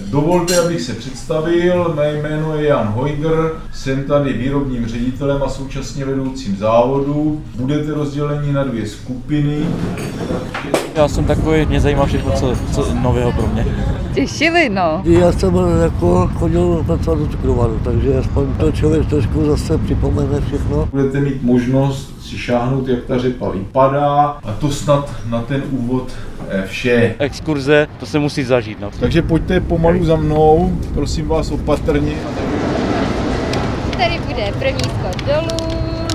Dovolte, abych se představil, mé jméno je Jan Hojger, jsem tady výrobním ředitelem a současně vedoucím závodu. Budete rozděleni na dvě skupiny. Já jsem takový, mě zajímá všechno, co nového pro mě. Těšili, no. Já jsem jako chodil pracovat do cukrovaru, takže aspoň to člověk trošku zase připomene všechno. Budete mít možnost si šáhnout, jak ta řepa vypadá, a to snad na ten úvod vše. Exkurze, to se musí zažít. No. Takže pojďte pomalu za mnou, prosím vás opatrně. Tady bude první schod dolů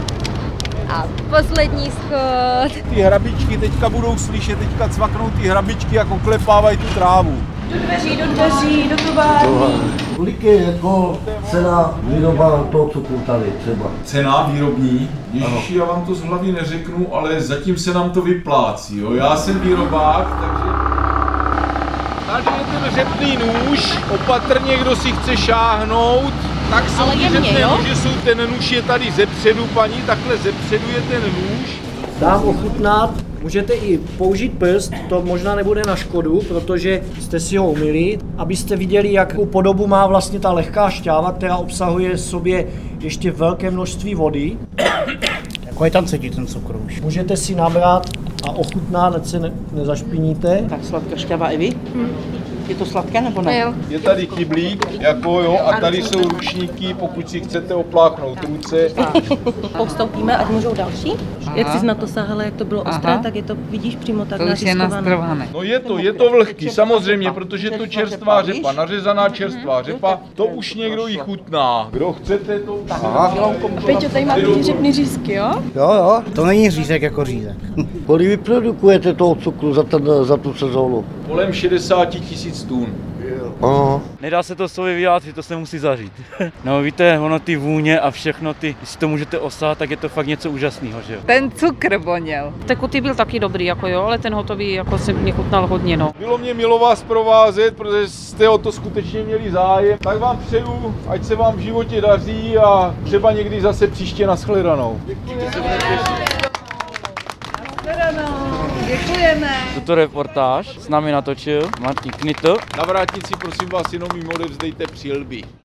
a poslední schod. Ty hrabičky teďka budou slyšet, teďka cvaknou ty hrabičky, jako klepávají tu trávu. Do dveří, do továrny. Kolik je jako cena výroba toho cukru tady třeba? Cena výrobní? Ježiši, já vám to z hlavy neřeknu, ale zatím se nám to vyplácí. Jo? Já jsem výrobák, takže... Tady je ten řepný nůž, opatrně, kdo si chce šáhnout, tak jsou ty řepné nože, ten nůž je tady zepředu, paní, takhle zepředu je ten nůž. Dám ochutnat, můžete i použít prst, to možná nebude na škodu, protože jste si ho umyli, abyste viděli, jakou podobu má vlastně ta lehká šťáva, která obsahuje v sobě ještě velké množství vody. Jako je tam cítit ten cukr už. Můžete si nabrat a ochutnat, ať se nezašpiníte. Tak sladká šťáva i vy? Je to sladké nebo ne? Jo. Je tady kyblík, jako jo, a tady jsou ručníky, pokud si chcete opláchnout ruce. Postoupíme, ať můžou další. Jak jsi na to sahala, jak to bylo ostré, tak je to, vidíš, přímo tak To už je nastrované. No je to vlhký, samozřejmě, protože to čerstvá řepa, nařezaná čerstvá řepa, to už někdo jí chutná. Kdo chcete, to už Peťo, tady máte ty řepný řízky, jo? Jo, to není řízek jako řízek. Kolik vyprodukujete toho cukru za tu sezónu? kolem 60 000 tun. Aha. Nedá se to slovy vyjádřit, to se musí zažít. No víte, ono ty vůně a všechno ty, když to můžete osát, tak je to fakt něco úžasného, že jo? Ten cukr voněl. Tekutý byl taky dobrý, jako jo, ale ten hotový jako se mě chutnal hodně, no. Bylo mě milo vás provázet, protože jste o to skutečně měli zájem. Tak vám přeju, ať se vám v životě daří a třeba někdy zase příště nashledanou. Děkujeme. Tuto reportáž s námi natočil Martin Knitl. Na vrátnici prosím vás jenom jim odevzdejte přilby.